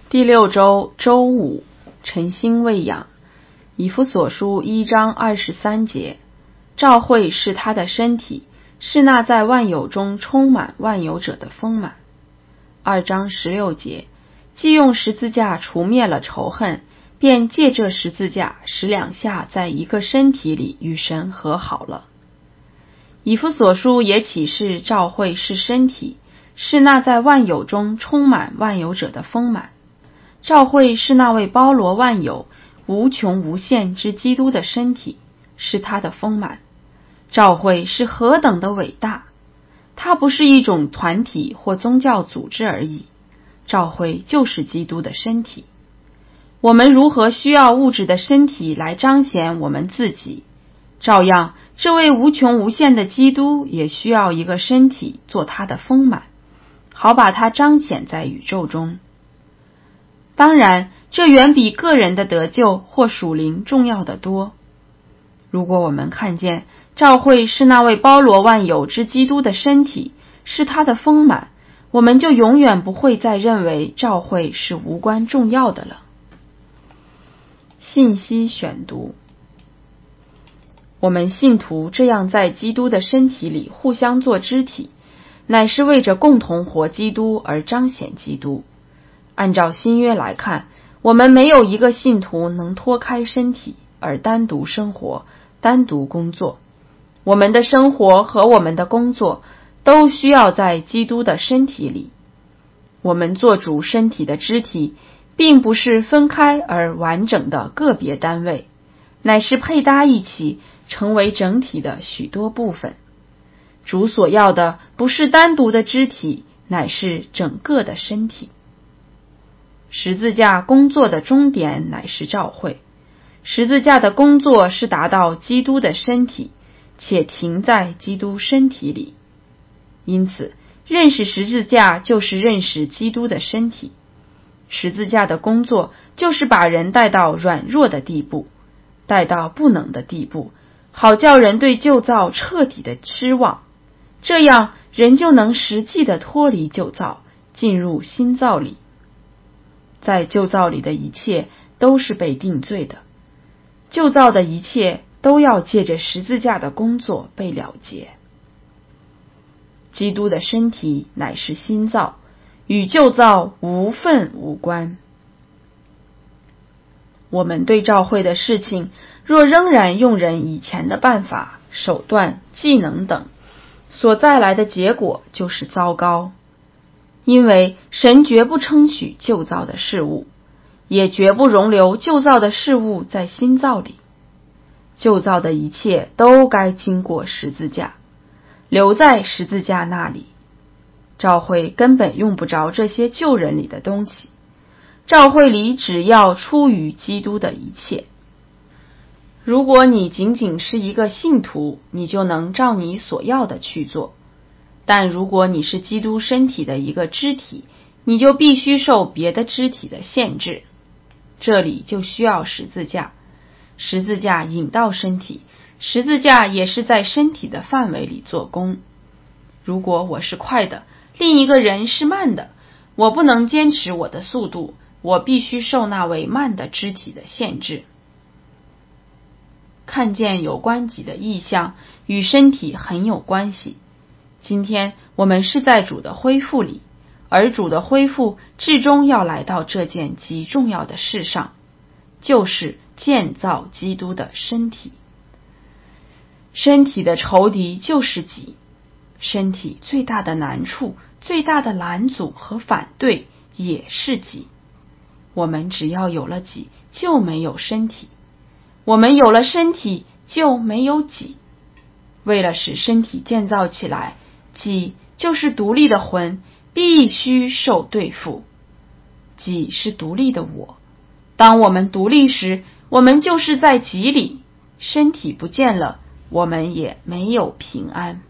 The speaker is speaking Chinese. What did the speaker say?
第6周周五，晨星喂养。以弗所书1章23节，召会是他的身体，是那在万有中充满万有者的丰满。2章16节，既用十字架除灭了仇恨，便借这十字架使两下在一个身体里与神和好了。以弗所书也启示召会是身体，是那在万有中充满万有者的丰满。召会是那位包罗万有、无穷无限之基督的身体，是他的丰满。召会是何等的伟大！它不是一种团体或宗教组织而已，召会就是基督的身体。我们如何需要物质的身体来彰显我们自己，照样这位无穷无限的基督也需要一个身体做他的丰满，好把它彰显在宇宙中。当然，这远比个人的得救或属灵重要得多。如果我们看见召会是那位包罗万有之基督的身体，是他的丰满，我们就永远不会再认为召会是无关重要的了。信息选读：我们信徒这样在基督的身体里互相做肢体，乃是为着共同活基督而彰显基督。按照新约来看，我们没有一个信徒能脱开身体而单独生活、单独工作。我们的生活和我们的工作都需要在基督的身体里。我们做主身体的肢体，并不是分开而完整的个别单位，乃是配搭一起，成为整体的许多部分。主所要的不是单独的肢体，乃是整个的身体。十字架工作的终点乃是召会，十字架的工作是达到基督的身体，且停在基督身体里。因此，认识十字架就是认识基督的身体。十字架的工作就是把人带到软弱的地步，带到不能的地步，好叫人对旧造彻底的失望，这样人就能实际的脱离旧造，进入新造里。在旧造里的一切都是被定罪的，旧造的一切都要借着十字架的工作被了结。基督的身体乃是新造，与旧造无分无关。我们对召会的事情，若仍然用人以前的办法、手段、技能等，所带来的结果就是糟糕。因为神绝不称许旧造的事物，也绝不容留旧造的事物在新造里。旧造的一切都该经过十字架，留在十字架那里。召会根本用不着这些旧人里的东西，召会里只要出于基督的一切。如果你仅仅是一个信徒，你就能照你所要的去做。但如果你是基督身体的一个肢体，你就必须受别的肢体的限制。这里就需要十字架，十字架引到身体，十字架也是在身体的范围里做工。如果我是快的，另一个人是慢的，我不能坚持我的速度，我必须受那位慢的肢体的限制。看见有关己的意象与身体很有关系。今天我们是在主的恢复里，而主的恢复至终要来到这件极重要的事上，就是建造基督的身体。身体的仇敌就是己，身体最大的难处、最大的拦阻和反对也是己。我们只要有了己，就没有身体；我们有了身体，就没有己。为了使身体建造起来，己就是独立的魂，必须受对付。己是独立的我，当我们独立时，我们就是在己里，身体不见了，我们也没有平安。